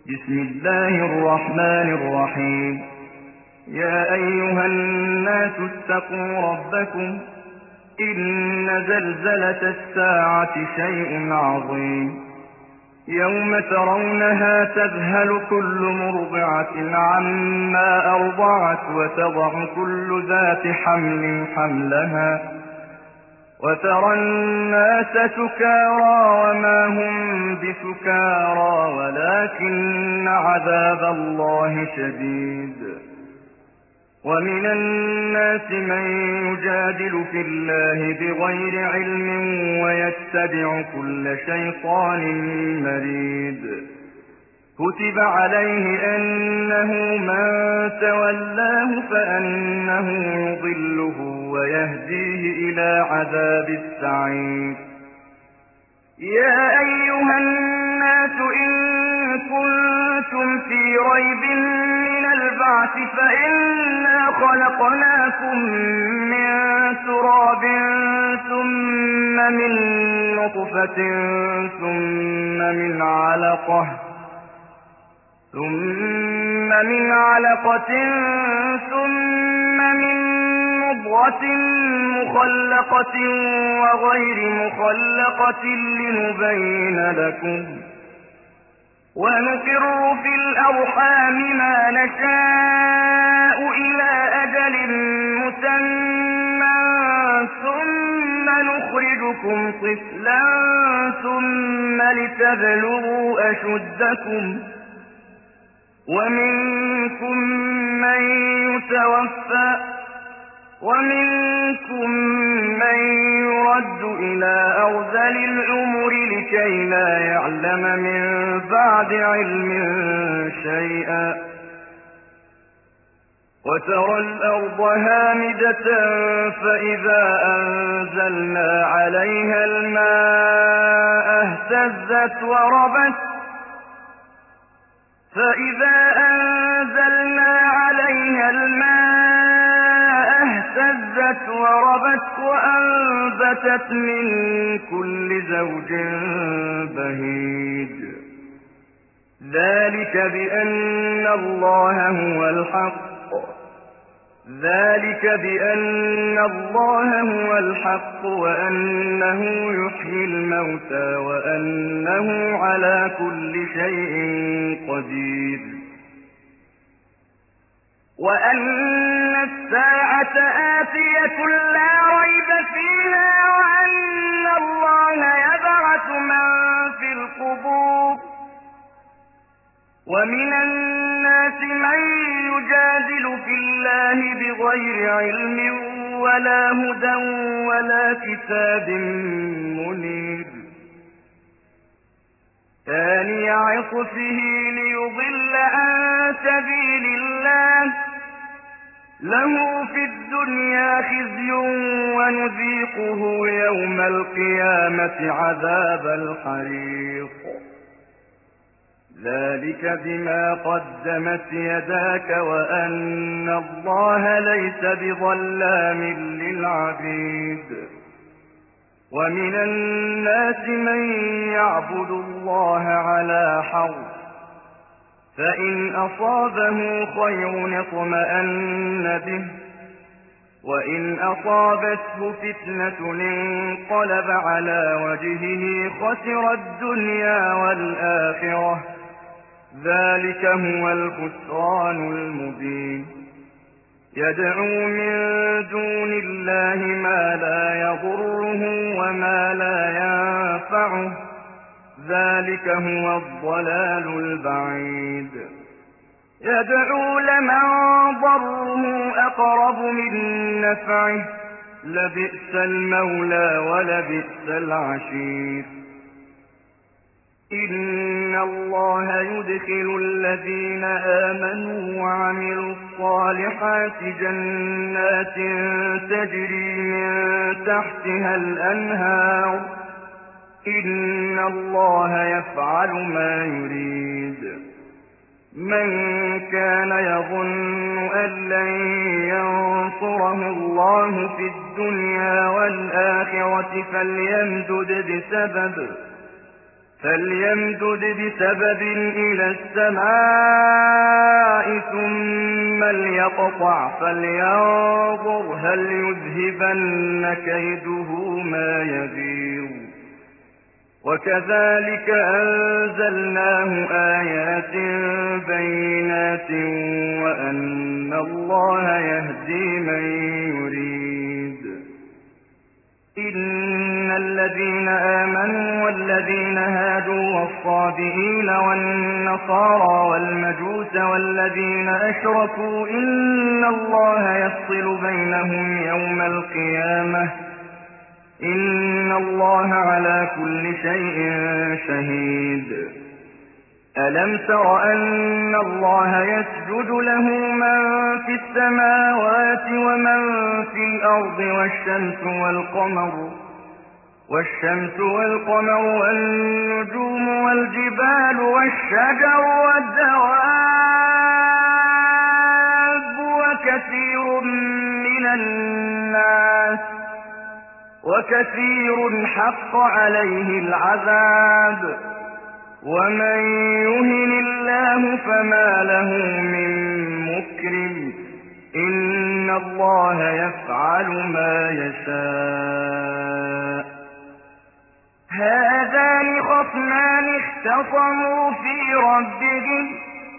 بسم الله الرحمن الرحيم. يا أيها الناس اتقوا ربكم إن زلزلة الساعة شيء عظيم يوم ترونها تذهل كل مرضعة عما أرضعت وتضع كل ذات حمل حملها وترى الناس سكارى وما هم بسكارى ولكن عذاب الله شديد. ومن الناس من يجادل في الله بغير علم ويتبع كل شيطان مريد. كتب عليه أنه من تولاه فأنه يضله ويهديه إلى عذاب السعير. يا أيها الناس إن كنتم في ريب من البعث فإنا خلقناكم من تراب ثم من نطفة ثم من علقة ثم من مضغة مخلقة وغير مخلقة لنبين لكم ونقر في الأرحام ما نشاء إلى أجل مسمى ثم نخرجكم طفلا ثم لتبلغوا أشدكم ومنكم من يتوفى ومنكم من يرد إلى أرذل العمر لكي لا يعلم من بعد علم شيئا. وترى الأرض هامدة فإذا أنزلنا عليها الماء اهتزت وربت وأنبتت من كل زوج بهيج. ذلك بأن الله هو الحق وأنه يحيي الموتى وأنه على كل شيء قدير وأن الساعة آتية لا ريب فيها وأن الله يبعث من في القبور. ومن الناس من يجادل في الله بغير علم ولا هدى ولا كتاب منير. ثاني عطفه ليضل عن سبيل الله له في الدنيا خزي ونذيقه يوم القيامة عذاب الحريق. ذلك بما قدمت يداك وأن الله ليس بظلام للعبيد. ومن الناس من يعبد الله على حرف فإن أصابه خير اطمأن به وإن أصابته فتنة انقلب على وجهه خسر الدنيا والآخرة. ذلك هو الخسران المبين. يدعو من دون الله ما لا يضره وما لا ينفعه. ذلك هو الضلال البعيد. يدعو لمن ضره أقرب من نفعه لبئس المولى ولبئس العشير. إن الله يدخل الذين آمنوا وعملوا الصالحات جنات تجري من تحتها الأنهار. إن الله يفعل ما يريد. من كان يظن أن لن ينصره الله في الدنيا والآخرة فليمدد فليمدد بسبب إلى السماء ثم ليقطع فلينظر هل يذهبن كيده ما يغيظ وكذلك أنزلناه آيات بينات وأن الله يهدي من يريد إن الذين آمنوا والذين هادوا والصابئين والنصارى والمجوس والذين أشركوا إن الله يفصل بينهم يوم القيامة إن الله على كل شيء شهيد ألم تر أن الله يسجد له من في السماوات ومن في الأرض والشمس والقمر والنجوم والجبال والشجر والدواب وكثير حق عليه العذاب ومن يهن الله فما له من مكرم إن الله يفعل ما يشاء هذان خصمان اختصموا في ربهم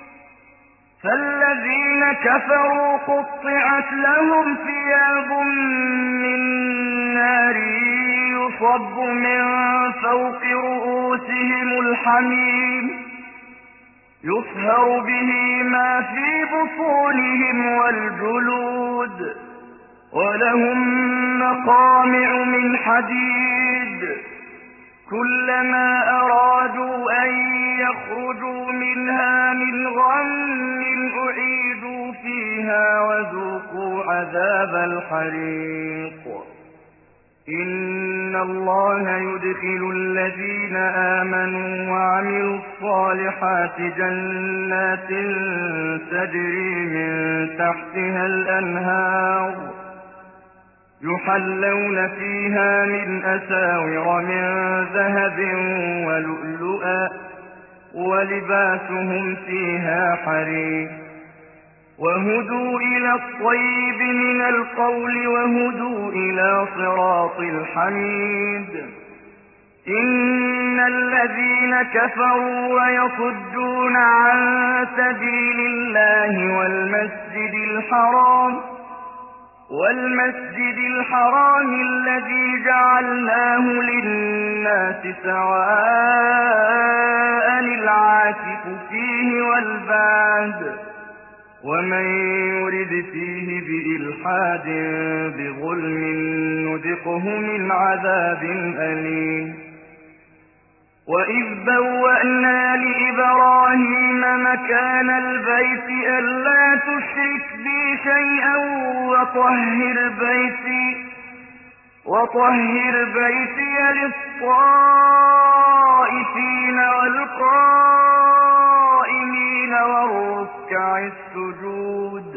فالذين كفروا قطعت لهم ثياب من نار يصب من فوق رؤوسهم الحميم يصهر به ما في بطونهم والجلود ولهم مقامع من حديد كلما أرادوا أن يخرجوا منها من غم أعيدوا فيها وذوقوا عذاب الحريق إن الله يدخل الذين آمنوا وعملوا الصالحات جنات تجري من تحتها الأنهار يحلون فيها من أساور من ذهب ولؤلؤا ولباسهم فيها حرير وهدوا إلى الطيب من القول وهدوا إلى صراط الحميد إن الذين كفروا ويصدون عن سبيل الله والمسجد الحرام الذي جعلناه للناس سواء العاكف فيه والباد ومن يرد فيه بإلحاد بظلم نذقه من عذاب أليم وإذ بوأنا لإبراهيم مكان البيت ألا تشرك بي شيئا وطهر بيتي للطائفين والقائمين والركع السجود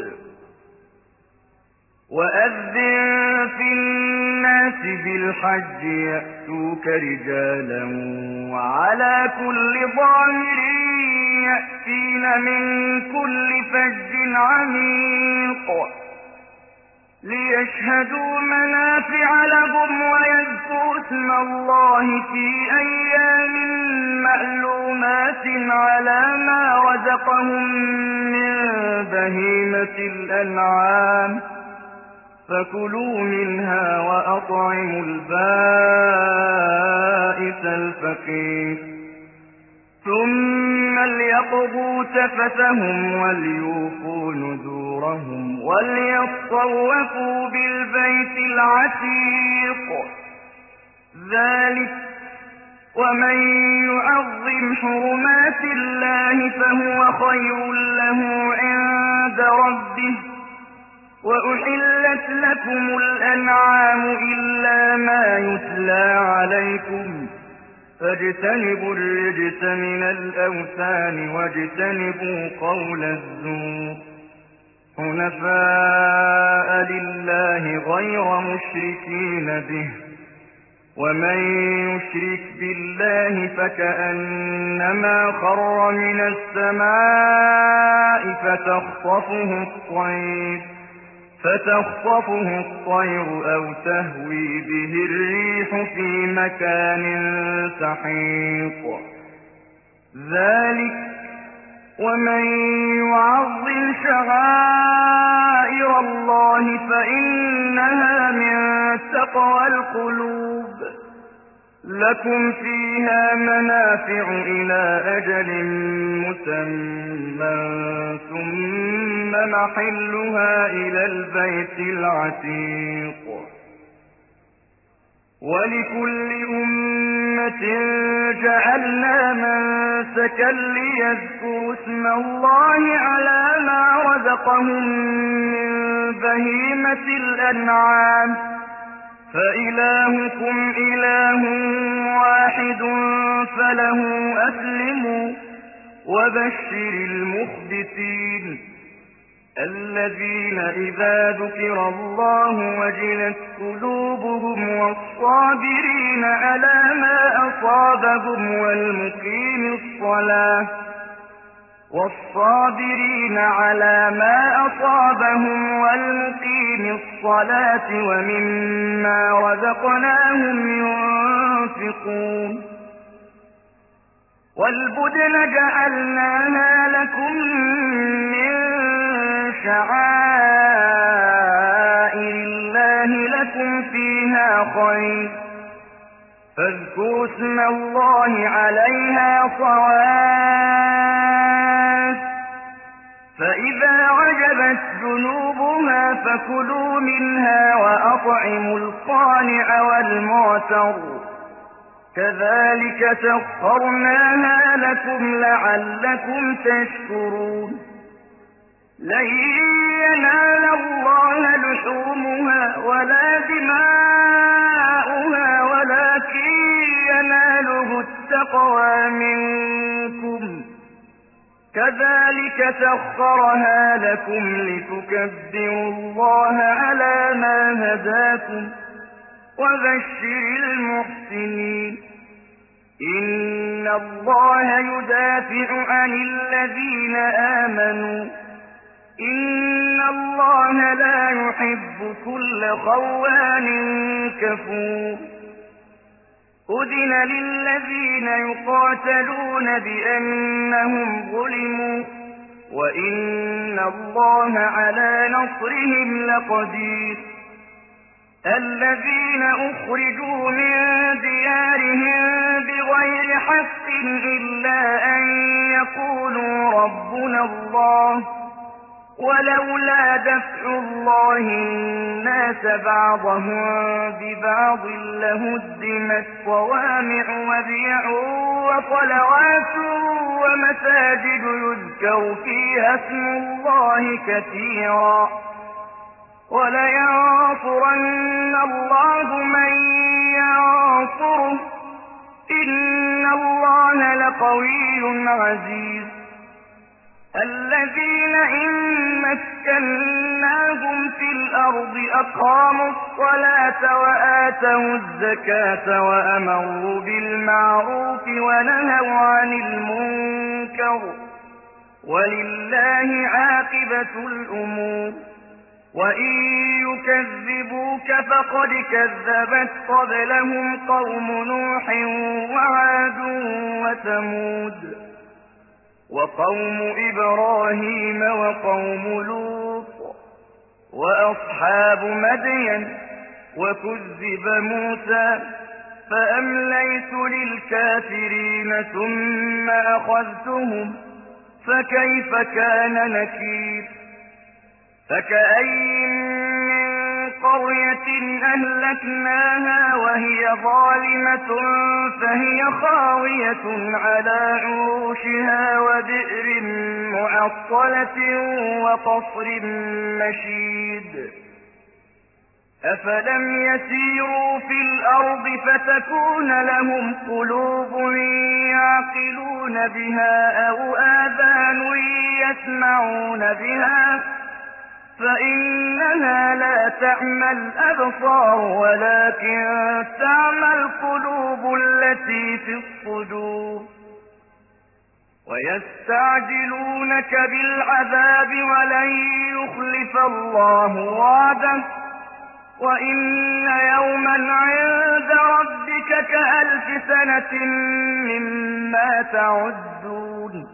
وأذن في الناس بالحج يأتوك رجالا وعلى كل ضامر يأتين من كل فج عميق ليشهدوا منافع لهم ويذكروا اسم الله في أيام معلومات على ما رزقهم من بهيمة الأنعام فكلوا منها وأطعموا البائس الفقير ثم ليقضوا تفثهم وليوفوا نذورهم وليطوفوا بالبيت العتيق ذلك ومن يعظم حرمات الله فهو خير له عند ربه وأحلت لكم الأنعام إلا ما يتلى عليكم فاجتنبوا الرجس من الأوثان واجتنبوا قول الزور حنفاء لله غير مشركين به ومن يشرك بالله فكأنما خر من السماء فتخطفه الطير أو تهوي به الريح في مكان سحيق ذلك ومن يعظم شعائر الله فإنها من تقوى القلوب لكم فيها منافع إلى أجل مسمى ثم محلها إلى البيت العتيق ولكل أمة جعلنا منسكا ليذكروا اسم الله على ما رزقهم من بهيمة الأنعام فإلهكم إله واحد فله أسلموا وبشر المخبتين الذين إذا ذكر الله وجلت قلوبهم والصابرين على ما أصابهم والمقيم الصلاة ومما رزقناهم ينفقون والبدن جعلناها لكم من شعائر الله لكم فيها خير فاذكروا اسم الله عليها صواف فإذا وجبت جنوبها فكلوا منها وأطعموا القانع والمعتر كذلك سخرناها لكم لعلكم تشكرون لن ينال الله لحومها ولا دماؤها ولكن يناله التقوى منكم كذلك سخرها لكم لتكبروا الله على ما هداكم وبشر المحسنين إن الله يدافع عن الذين آمنوا إن الله لا يحب كل خوان كفور أذن للذين يقاتلون بأنهم ظلموا وإن الله على نصرهم لقدير الذين أخرجوا من ديارهم بغير حق إلا أن يقولوا ربنا الله ولولا دفع الله الناس بعضهم ببعض لهدمت صوامع وبيع وصلوات ومساجد يذكر فيها اسم الله كثيرا ولينصرن الله من ينصره إن الله لقوي عزيز الذين إن مكناهم في الأرض أقاموا الصلاة وآتوا الزكاة وأمروا بالمعروف ونهوا عن المنكر ولله عاقبة الأمور وإن يكذبوك فقد كذبت قبلهم قوم نوح وعاد وثمود وقوم إبراهيم وقوم لوط وأصحاب مدين وكذب موسى فأمليت للكافرين ثم أخذتهم فكيف كان نكير فكأين من قرية أهلكناها وهي ظالمة فهي خاوية على عروشها وبئر معطلة وقصر مشيد أفلم يسيروا في الأرض فتكون لهم قلوب يعقلون بها أو آذان يسمعون بها فإنها لا تعمى الأبصار ولكن تعمى القلوب التي في الصدور. ويستعجلونك بالعذاب ولن يخلف الله وعده وإن يوما عند ربك كألف سنة مما تعدون.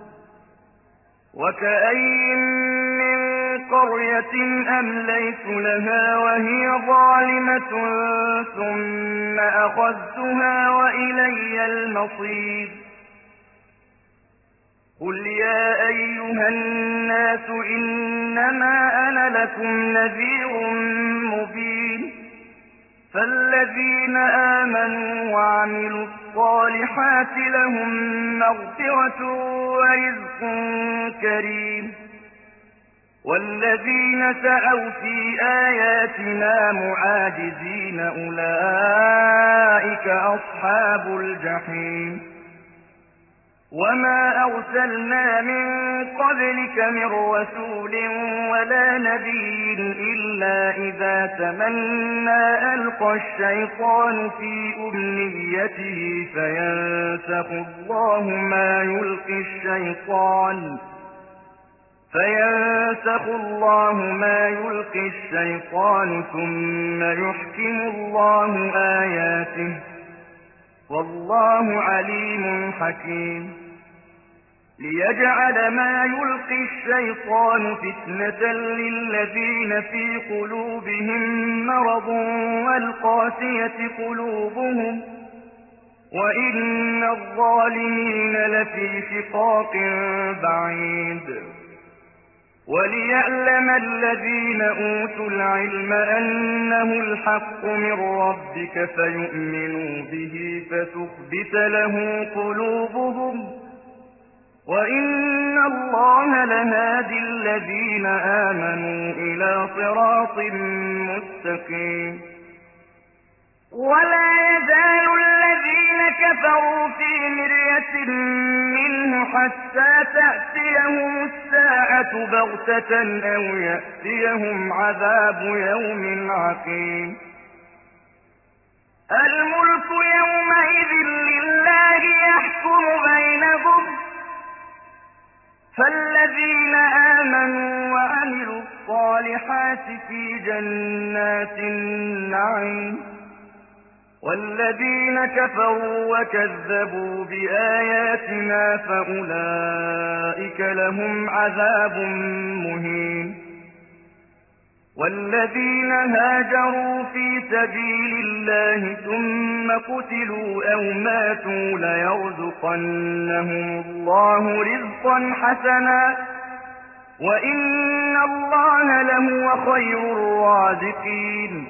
وكأين من قرية أمليت لها وهي ظالمة ثم أخذتها وإلي المصير. قل يا أيها الناس إنما أنا لكم نذير مبين. فالذين آمنوا وعملوا الصالحات لهم مغفرة ورزق كريم. والذين سعوا في آياتنا معاجزين أولئك أصحاب الجحيم. وما أرسلنا من قبلك من رسول ولا نبي إلا إذا تمنى ألقى الشيطان في أمنيته فينسخ الله ما يلقي الشيطان ثم يحكم الله آياته والله عليم حكيم. ليجعل ما يلقي الشيطان فتنة للذين في قلوبهم مرض والقاسية قلوبهم وإن الظالمين لفي شقاق بعيد. وليعلم الذين أوتوا العلم أنه الحق من ربك فيؤمنوا به فتخبت له قلوبهم وإن الله لهادي الذين آمنوا إلى صراط مستقيم. ولا يزال الذين كفروا في مرية منه حتى تأتيهم الساعة بغتة أو يأتيهم عذاب يوم عقيم. الملك يومئذ لله يحكم بينهم فالذين آمنوا وعملوا الصالحات في جنات النعيم والذين كفروا وكذبوا بآياتنا فأولئك لهم عذاب مهين. والذين هاجروا في سبيل الله ثم قتلوا أو ماتوا ليرزقنهم الله رزقا حسنا وإن الله لهو خير الرازقين.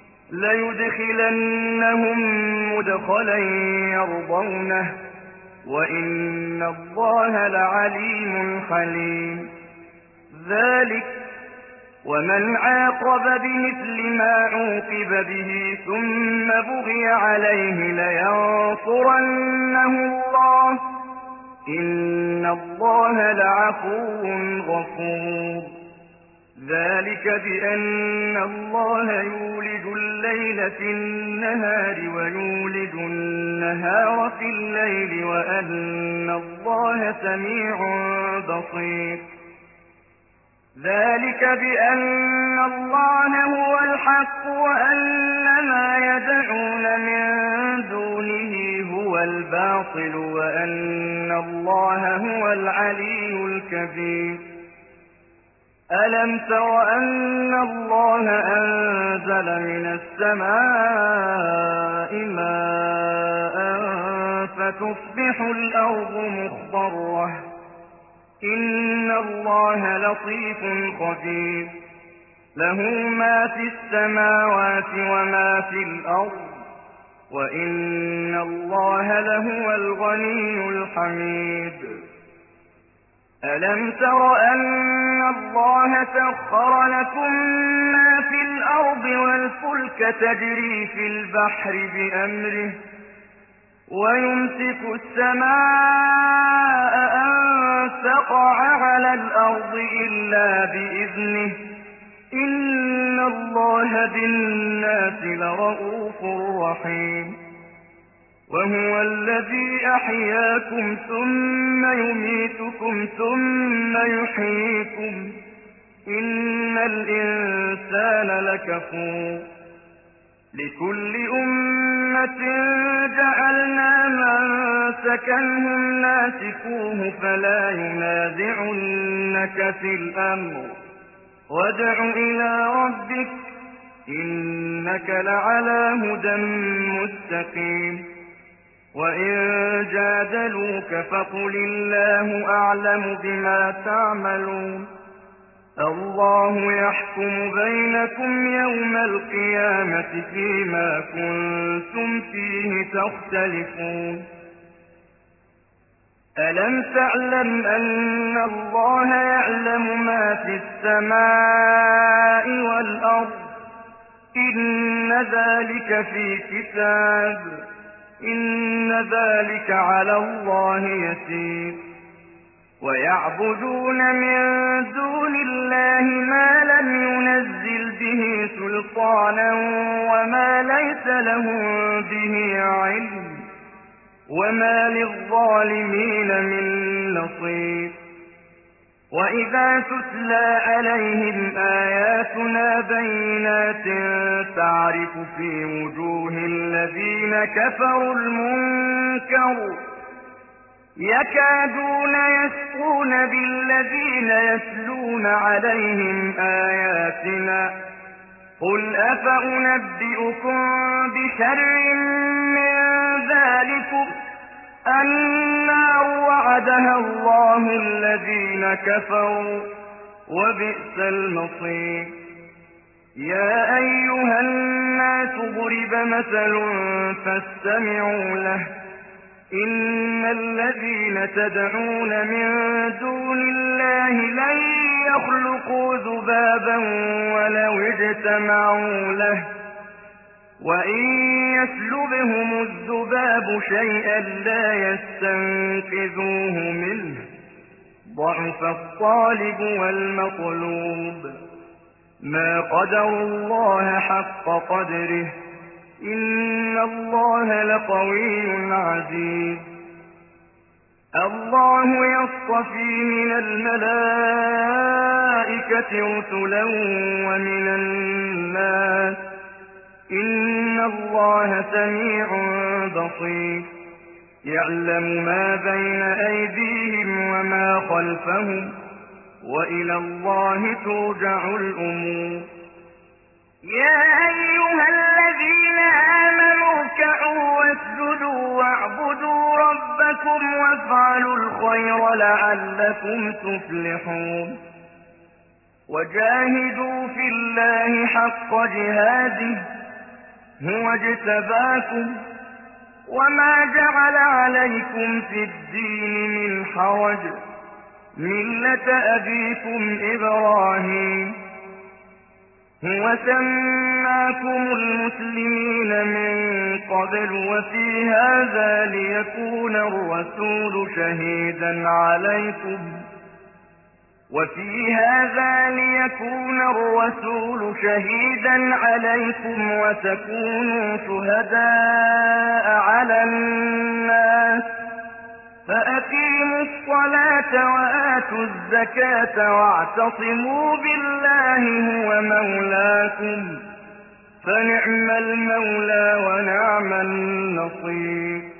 ليدخلنهم مدخلا يرضونه وإن الله لعليم حليم. ذلك ومن عاقب بمثل ما عوقب به ثم بغي عليه لينصرنه الله إن الله لعفو غفور. ذلك بأن الله يولج الليل في النهار ويولج النهار في الليل وأن الله سميع بصير. ذلك بأن الله هو الحق وأن ما يدعون من دونه هو الباطل وأن الله هو العلي الكبير. ألم تر أن الله أنزل من السماء ماء فتصبح الأرض مخضرة إن الله لطيف خبير. له ما في السماوات وما في الأرض وإن الله لهو الغني الحميد. ألم تر أن الله سخر لكم ما في الأرض والفلك تجري في البحر بأمره ويمسك السماء أن تقع على الأرض إلا بإذنه إن الله بالناس لرءوف رحيم وهو الذي أحياكم ثم يميتكم ثم يحييكم إن الإنسان لكفور لكل أمة جعلنا منسكنهم ناسكوه فلا ينازعنك في الأمر وادع إلى ربك إنك لعلى هدى مستقيم وإن جادلوك فقل الله أعلم بما تعملون الله يحكم بينكم يوم القيامة فيما كنتم فيه تختلفون ألم تعلم أن الله يعلم ما في السماء والأرض إن ذلك في كتاب إن ذلك على الله يسير ويعبدون من دون الله ما لم ينزل به سلطانا وما ليس لهم به علم وما للظالمين من نصير وإذا تتلى عليهم آياتنا بينات تعرف في وجوه الذين كفروا المنكر يكادون يسطون بالذين يتلون عليهم آياتنا قل أفأنبئكم بشر من ذلكم النار وعدها الله الذين كفروا وبئس المصير يا أيها الناس ضرب مثل فاستمعوا له إن الذين تدعون من دون الله لن يخلقوا ذبابا ولو اجتمعوا له وإن يسلبهم الذباب شيئا لا يستنقذوه منه ضعف الطالب والمطلوب ما قدروا الله حق قدره إن الله لقوي عزيز الله يصطفي من الملائكة رسلا ومن الناس إن الله سميع بصير يعلم ما بين أيديهم وما خلفهم وإلى الله ترجع الأمور يا أيها الذين آمنوا اركعوا واسجدوا واعبدوا ربكم وافعلوا الخير لعلكم تفلحون وجاهدوا في الله حق جهاده هو اجتباكم وما جعل عليكم في الدين من حرج ملة أبيكم إبراهيم هو سماكم المسلمين من قبل وفي هذا ليكون الرسول شهيدا عليكم وتكونوا شهداء على الناس فأقيموا الصلاة وآتوا الزكاة واعتصموا بالله هو مولاكم فنعم المولى ونعم النصير